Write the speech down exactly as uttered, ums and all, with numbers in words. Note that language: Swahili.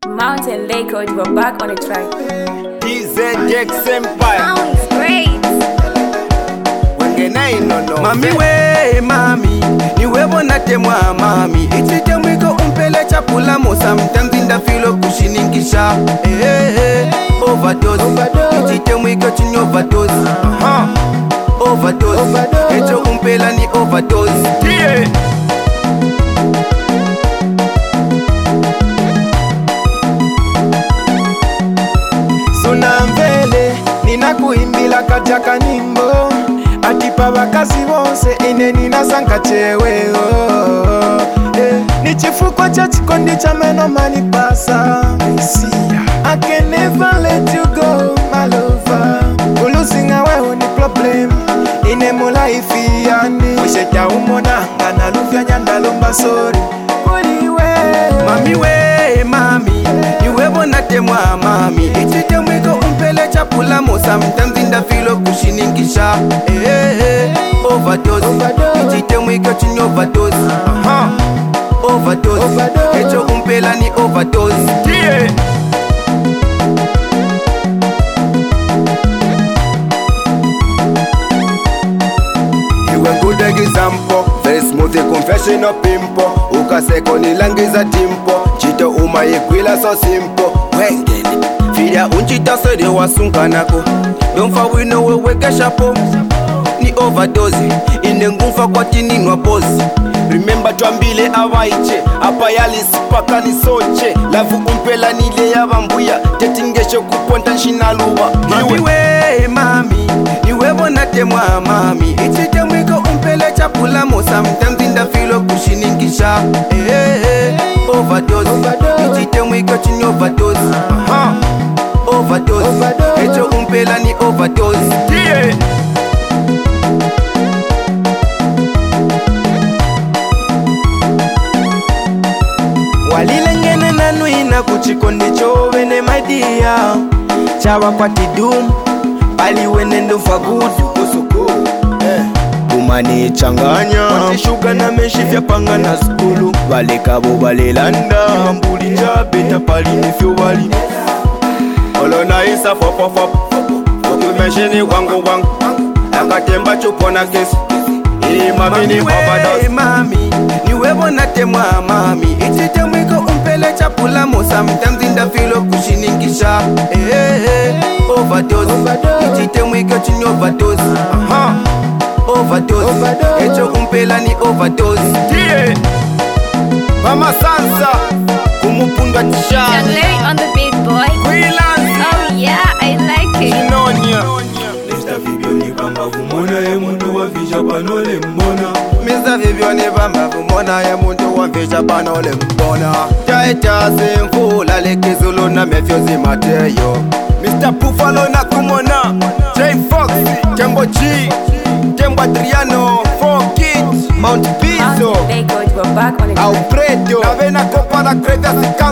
Mountain Lake Road, we're back on the track. D Z X Empire. Sounds great. Wengena inono. Mami we mami, niwe bona temwa mami. Ichite mwiko umpele chapula mo sometimes inda filo kushinikisha. Eh eh eh, overdose. Ichite mwiko chini overdose. Aha. Overdose. Echo umpela ni overdose. Yeah. Suna mbele, nina kuimbila kaja kanimbo. Atipa bakazi bonse, ine nina zanka chewe oh. eh. Ni chifuko cha chikondi cha meno manipasa I can never let you go, my lover. Ulusinga wewe ni problem. Ine mula ifi yani Wisheta umona, ngana lufya nyanda lomba sorry. Uliwe Mami we mami, niwe bona temwa mami. Ichite mwiko umpele chapula mo sometimes inda filo kushinikisha. Eh eh eh, overdose. Ichite mwiko chini overdose. Aha. Overdose. Echo umpela ni overdose. Yeah. You a good example, very smooth confession of pimpo. Ukaseko nilangiza timpo, chito uma yekwila so simple. Wengeni, filia unchita sede wasunka nako. Don't fall we know we weke shapo. Ni overdose, ine ngumfa kwa tini nwa bozi. Remember twambile awaiche apa yalisipaka ni soche lavu umpela nile yabambuya tetingesho kuponta nshinaluba. Mami we mami, niwe bona temwa mami. Ichite mwiko umpele chapula mo sometimes inda filo kushinikisha. Eh eh eh, overdose. Ichite mwiko chini overdose. Aha. Overdose. Echo umpela ni overdose. Yeah. Walile ngene nanuina kuchikondi chovene maidia Chawa kwa tidum Bali wene ndofa gudu kusuku eh. Umani changanya Wanishuka na meshi vya panga na skulu Wale kabo wale landa Mbuli jabe na pali nifyo wali Olo na isa fop fop fop Okumeshini wangu wangu Akatemba chupona kesi Ili mami ni overdose. Mami, niwe bona temwa mami. Ichite mwiko umpele chapula mo sometimes inda filo kushinikisha. Eh eh eh, overdose. Ichite mwiko chini overdose. Aha. Overdose. Echo umpela ni overdose. Yeah. Mama Sansa kumupundwa Young tishani Larry on the beat, boy. freelance Oh yeah, I like it. Chinonia. Mister Vivioni kamba kumona ye mundu wa visha panole mbona Mister Vivioni bamba kumona ye muntu wamfisha panole mbona. Taita simfula lekizulu na mefyozi mateyo. Mister Buffalo na kumona J Fox Tembo G Tembo Adriano four Kids Mount Piso Mountain Lake Road, we're back on the track. Alfredo Navena Copa la Creta Sika